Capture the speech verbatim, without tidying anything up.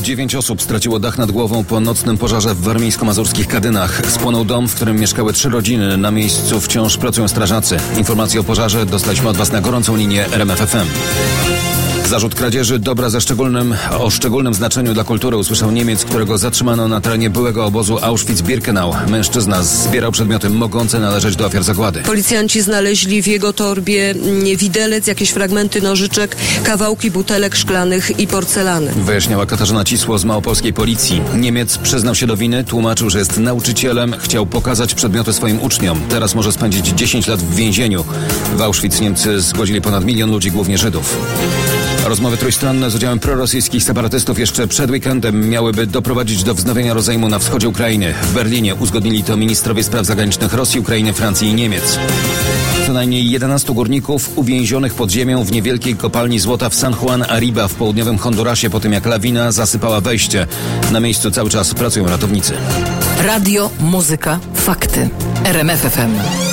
Dziewięć osób straciło dach nad głową po nocnym pożarze w warmińsko-mazurskich Kadynach. Spłonął dom, w którym mieszkały trzy rodziny. Na miejscu wciąż pracują strażacy. Informacje o pożarze dostaliśmy od Was na gorącą linię R M F F M. Zarzut kradzieży dobra ze szczególnym, o szczególnym znaczeniu dla kultury usłyszał Niemiec, którego zatrzymano na terenie byłego obozu Auschwitz-Birkenau. Mężczyzna zbierał przedmioty mogące należeć do ofiar zagłady. Policjanci znaleźli w jego torbie widelec, jakieś fragmenty nożyczek, kawałki butelek szklanych i porcelany. Wyjaśniała Katarzyna Cisło z małopolskiej policji. Niemiec przyznał się do winy, tłumaczył, że jest nauczycielem, chciał pokazać przedmioty swoim uczniom. Teraz może spędzić dziesięć lat w więzieniu. W Auschwitz Niemcy zgładzili ponad milion ludzi, głównie Żydów. Rozmowy trójstronne z udziałem prorosyjskich separatystów jeszcze przed weekendem miałyby doprowadzić do wznowienia rozejmu na wschodzie Ukrainy. W Berlinie uzgodnili to ministrowie spraw zagranicznych Rosji, Ukrainy, Francji i Niemiec. Co najmniej jedenastu górników uwięzionych pod ziemią w niewielkiej kopalni złota w San Juan Arriba w południowym Hondurasie po tym, jak lawina zasypała wejście. Na miejscu cały czas pracują ratownicy. Radio, muzyka, fakty. R M F F M.